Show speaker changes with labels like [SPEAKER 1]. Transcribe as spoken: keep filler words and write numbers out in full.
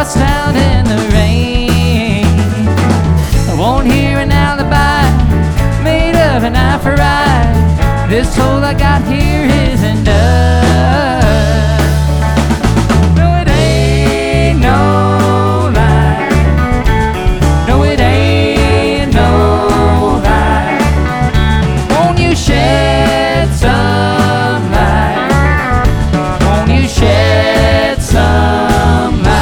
[SPEAKER 1] lost out in the rain. I won't hear an alibi made of an eye for eye. This hole I got here isn't enough.